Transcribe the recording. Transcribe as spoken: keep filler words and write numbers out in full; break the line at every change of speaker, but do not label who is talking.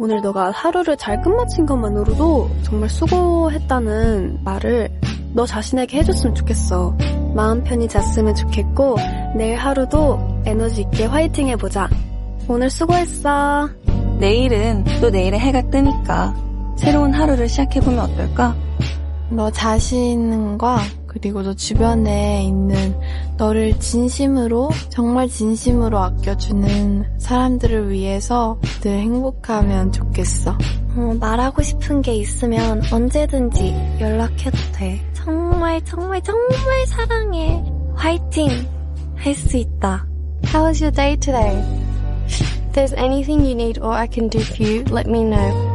오늘 너가 하루를 잘 끝마친 것만으로도 정말 수고했다는 말을 너 자신에게 해줬으면 좋겠어. 마음 편히 잤으면 좋겠고 내일 하루도 에너지 있게 화이팅 해보자. 오늘 수고했어.
내일은 또 내일의 해가 뜨니까 새로운 하루를 시작해보면 어떨까?
너 자신과 그리고 너 주변에 있는 너를 진심으로 정말 진심으로 아껴주는 사람들을 위해서 늘 행복하면 좋겠어.
어, 말하고 싶은 게 있으면 언제든지 연락해도 돼. 정말 정말 정말 사랑해. 화이팅! 할 수 있다. How was your day today? If there's anything you need or I can do for you, let me know.